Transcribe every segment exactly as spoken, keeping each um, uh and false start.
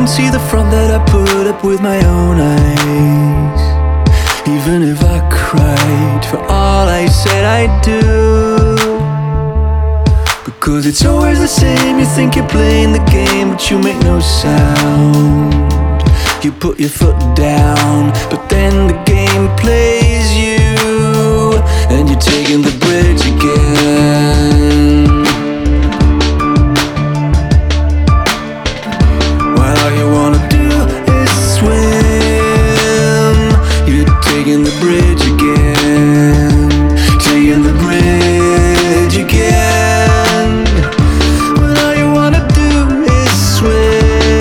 can see the front that I put up with my own eyes. Even if I cried for all I said I'd do, because it's always the same. You think you're playing the game, but you make no sound. You put your foot down, but then the game plays you, and you're taking the bridge again. While all you wanna do is swim, you're taking the bridge again, taking the bridge again. When all you wanna do is swim.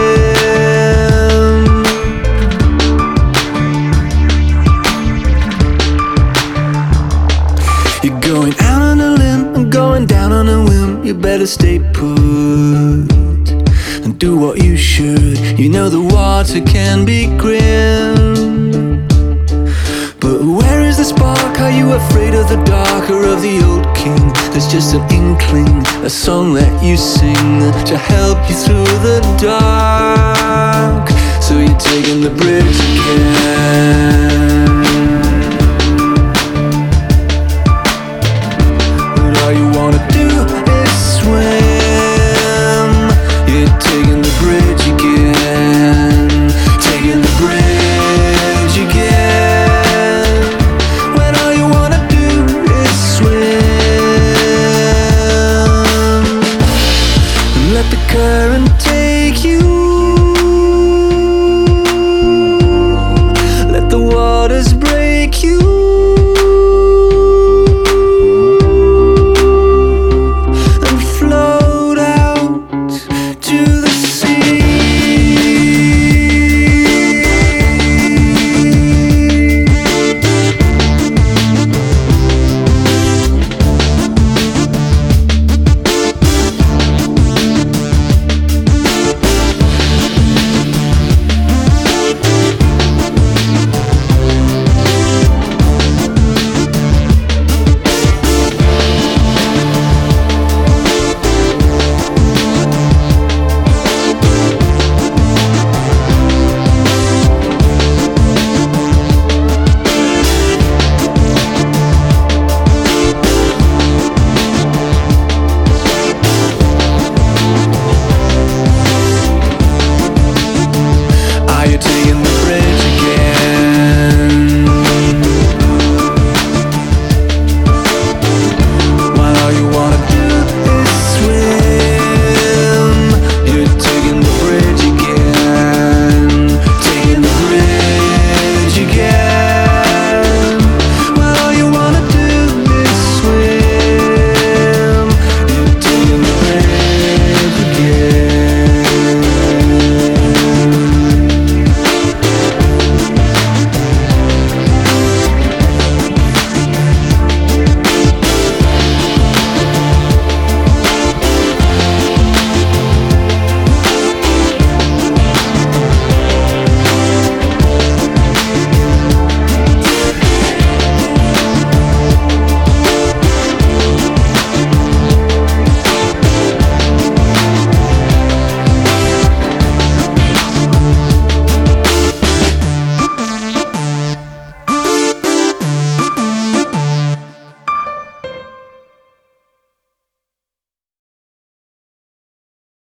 You're going out on a limb and going down on a whim. You better stay put and do what you should. You know the water can be grim, but where is the spark? Are you afraid of the dark or of the old king? There's just an inkling, a song that you sing to help you through the dark. So you're taking the bridge again.